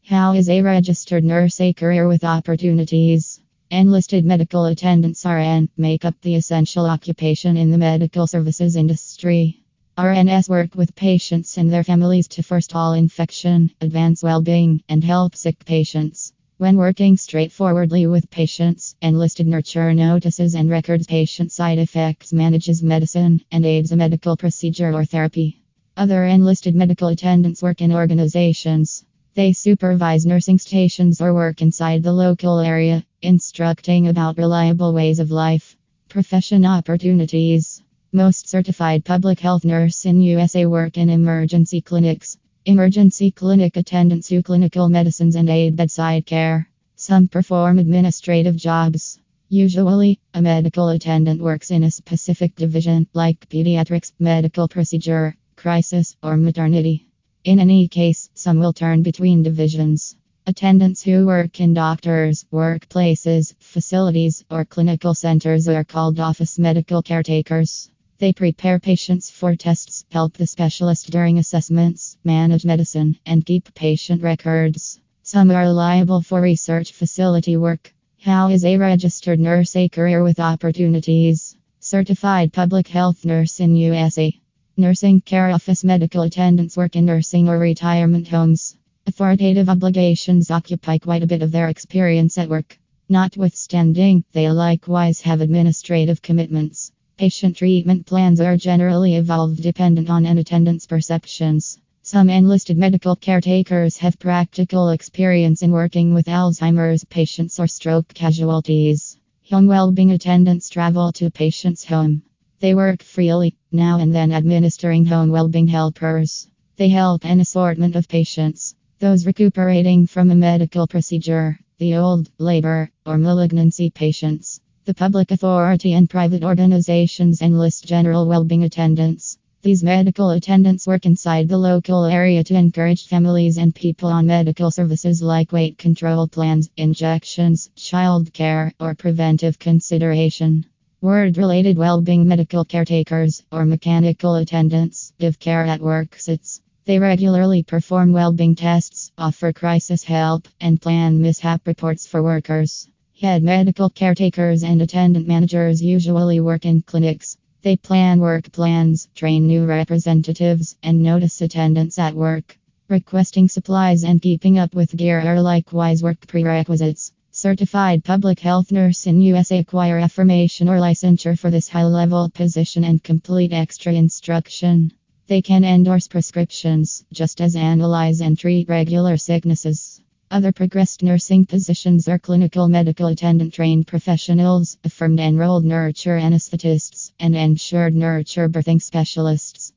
How is a registered nurse a career with opportunities? Enlisted medical attendants (RN) make up the essential occupation in the medical services industry. RNs work with patients and their families to forestall infection, advance well-being, and help sick patients. When working straightforwardly with patients, enlisted nurture notices and records patient side effects, manages medicine, and aids a medical procedure or therapy. Other enlisted medical attendants work in organizations. They supervise nursing stations or work inside the local area, instructing about reliable ways of life. Profession opportunities. Most certified public health nurse in USA work in emergency clinics. Emergency clinic attendants do clinical medicines and aid bedside care. Some perform administrative jobs. Usually, a medical attendant works in a specific division, like pediatrics, medical procedure, crisis, or maternity. In any case, some will turn between divisions. Attendants who work in doctors, workplaces, facilities, or clinical centers are called office medical caretakers. They prepare patients for tests, help the specialist during assessments, manage medicine, and keep patient records. Some are liable for research facility work. How is a registered nurse a career with opportunities? Certified public health nurse in USA. Nursing care office medical attendants work in nursing or retirement homes. Authoritative obligations occupy quite a bit of their experience at work. Notwithstanding, they likewise have administrative commitments. Patient treatment plans are generally evolved dependent on an attendant's perceptions. Some enlisted medical caretakers have practical experience in working with Alzheimer's patients or stroke casualties. Home well-being attendants travel to patients' home. They work freely, now and then administering home well-being helpers. They help an assortment of patients. Those recuperating from a medical procedure, the old, labor, or malignancy patients. The public authority and private organizations enlist general well-being attendants. These medical attendants work inside the local area to encourage families and people on medical services like weight control plans, injections, child care, or preventive consideration. Word-related well-being medical caretakers, or mechanical attendants, give care at work sites. They regularly perform well-being tests, offer crisis help, and plan mishap reports for workers. Head medical caretakers and attendant managers usually work in clinics. They plan work plans, train new representatives, and notice attendance at work. Requesting supplies and keeping up with gear are likewise work prerequisites. Certified public health nurse in USA acquire affirmation or licensure for this high-level position and complete extra instruction. They can endorse prescriptions, just as analyze and treat regular sicknesses. Other progressed nursing positions are clinical medical attendant trained professionals, affirmed enrolled nurture anesthetists, and insured nurture birthing specialist.